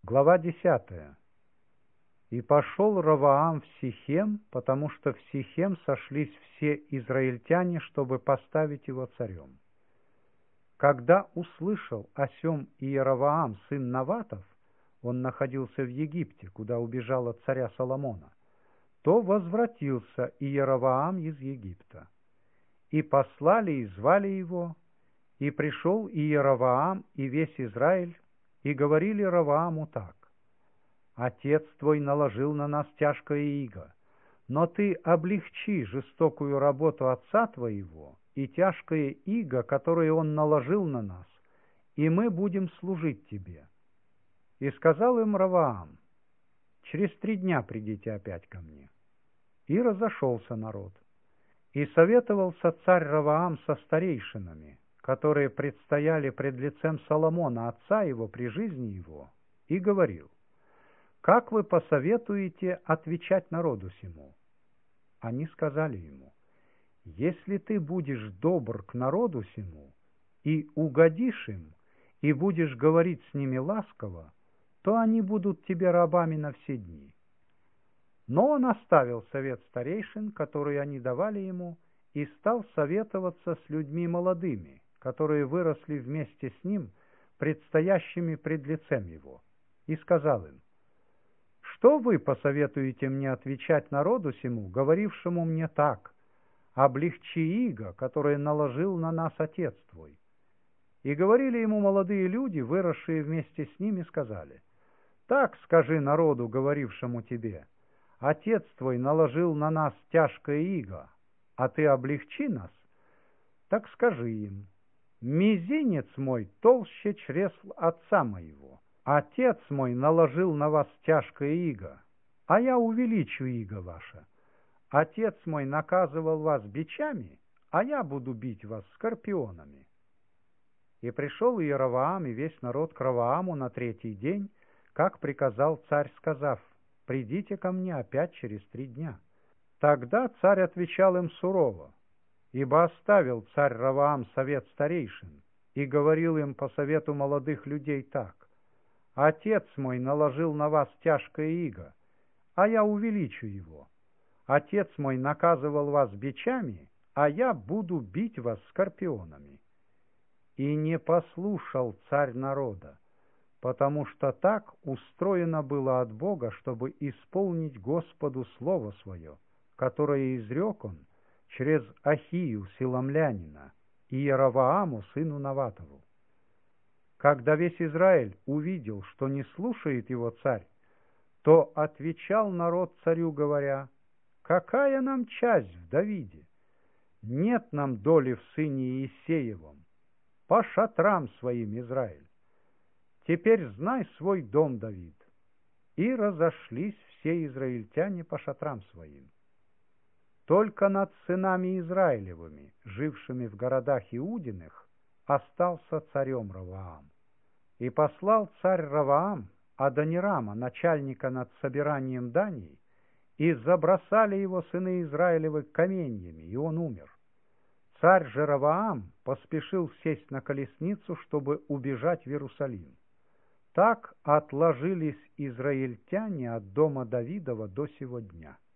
Глава 10. «И пошел Ровоам в Сихем, потому что в Сихем сошлись все израильтяне, чтобы поставить его царем. Когда услышал о сем Иеровоам, сын Наватов, он находился в Египте, куда убежал от царя Соломона, то возвратился Иеровоам из Египта. И послали и звали его, и пришел Иеровоам и весь Израиль, и говорили Ровоаму так: «Отец твой наложил на нас тяжкое иго, но ты облегчи жестокую работу отца твоего и тяжкое иго, которое он наложил на нас, и мы будем служить тебе». И сказал им Ровоам: «Через 3 дня придите опять ко мне». И разошелся народ. И советовался царь Ровоам со старейшинами, которые предстояли пред лицем Соломона, отца его, при жизни его, и говорил: «Как вы посоветуете отвечать народу сему?» Они сказали ему: «Если ты будешь добр к народу сему и угодишь им, и будешь говорить с ними ласково, то они будут тебе рабами на все дни». Но он оставил совет старейшин, которые они давали ему, и стал советоваться с людьми молодыми, которые выросли вместе с ним, предстоящими пред лицем его, и сказал им: «Что вы посоветуете мне отвечать народу сему, говорившему мне так: облегчи иго, которое наложил на нас отец твой?» И говорили ему молодые люди, выросшие вместе с ним, и сказали: «Так скажи народу, говорившему тебе: отец твой наложил на нас тяжкое иго, а ты облегчи нас. Так скажи им: мизинец мой толще чресл отца моего. Отец мой наложил на вас тяжкое иго, а я увеличу иго ваше. Отец мой наказывал вас бичами, а я буду бить вас скорпионами». И пришел Иеровоам и весь народ к Ровоаму на 3-й день, как приказал царь, сказав: «Придите ко мне опять через 3 дня». Тогда царь отвечал им сурово, ибо оставил царь Ровоам совет старейшин и говорил им по совету молодых людей так: «Отец мой наложил на вас тяжкое иго, а я увеличу его. Отец мой наказывал вас бичами, а я буду бить вас скорпионами». И не послушал царь народа, потому что так устроено было от Бога, чтобы исполнить Господу слово свое, которое изрек он через Ахию силамлянина и Иеровоаму сыну Наватову. Когда весь Израиль увидел, что не слушает его царь, то отвечал народ царю, говоря: «Какая нам часть в Давиде? Нет нам доли в сыне Иисеевом. По шатрам своим, Израиль! Теперь знай свой дом, Давид». И разошлись все израильтяне по шатрам своим. Только над сынами Израилевыми, жившими в городах Иудиных, остался царем Ровоам. И послал царь Ровоам Адонирама, начальника над собиранием даний, и забросали его сыны Израилевы каменьями, и он умер. Царь же Ровоам поспешил сесть на колесницу, чтобы убежать в Иерусалим. Так отложились израильтяне от дома Давидова до сего дня.